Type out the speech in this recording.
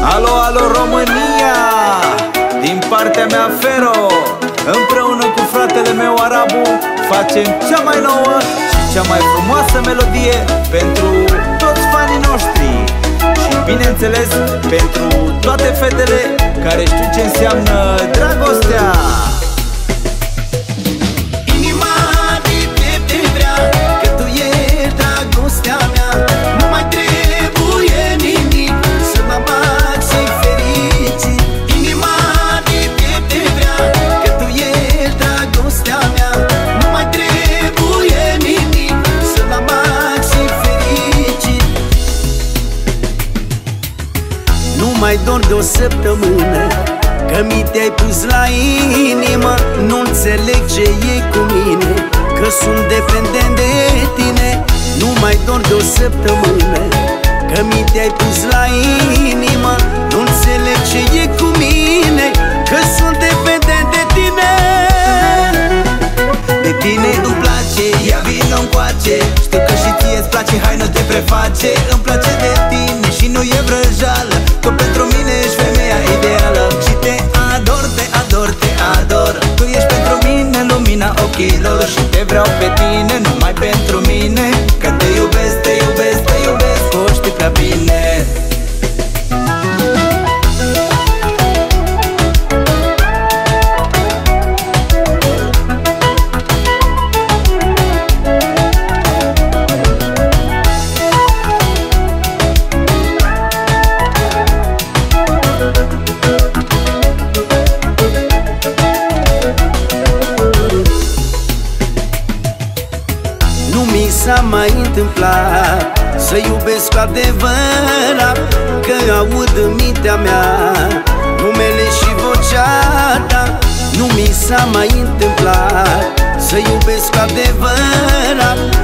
Alo, alo România, din partea mea Fero, împreună cu fratele meu Arabu, facem cea mai nouă și cea mai frumoasă melodie pentru toți fanii noștri și, bineînțeles, pentru toate fetele care știu ce înseamnă dragostea. Inima de piept te vrea, că tu ești dragostea mea. Nu mai trebuie nimic să mă bag să-i fericit. Inima de piept te vrea, că tu ești dragostea mea. Nu mai trebuie nimic să mă bag să-i fericit. Nu mai dorm de o săptămână, că mi te-ai pus la inimă. Nu înțeleg ce e cu mine, că sunt dependent de tine. Nu mai dorm de o săptămână, că mi te-ai pus la inimă. Nu înțeleg ce e cu mine, că sunt dependent de tine. De tine îmi place, ia vino încoace. Știu că și ție-ți place, hai nu te preface. Îmi place de tine și nu e vrăjală, că pentru mine ești femeia ideală. Și te ador, te ador, te ador. Tu ești pentru mine lumina ochilor și te vreau pe tine, numai pentru mine. Că te iubesc, te iubesc, te iubesc, o știi prea bine. Nu mi s-a mai întâmplat să iubesc cu adevărat, că aud în mintea mea numele și vocea ta. Nu mi s-a mai întâmplat să iubesc cu adevărat,